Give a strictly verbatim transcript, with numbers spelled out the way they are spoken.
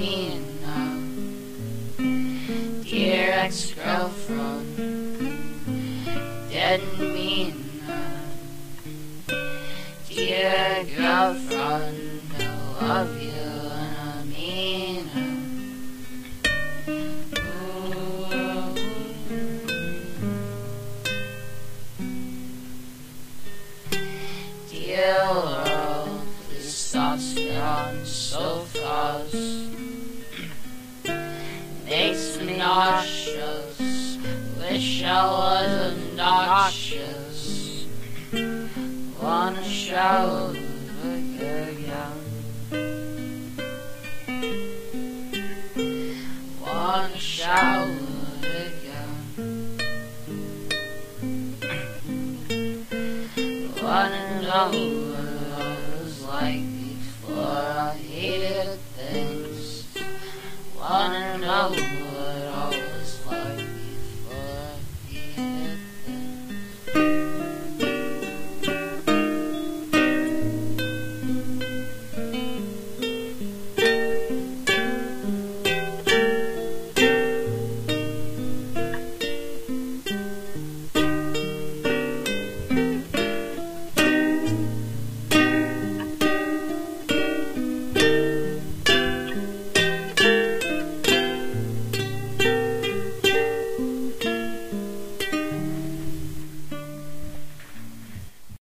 mean now? Dear ex-girlfriend, didn't mean now. Dear girlfriend, I love you and I mean it. Dear world, please stop staring so fast. Makes me nauseous. Wish I wasn't noxious. Wanna shower again. Wanna shower again. Wanna know what I was like before I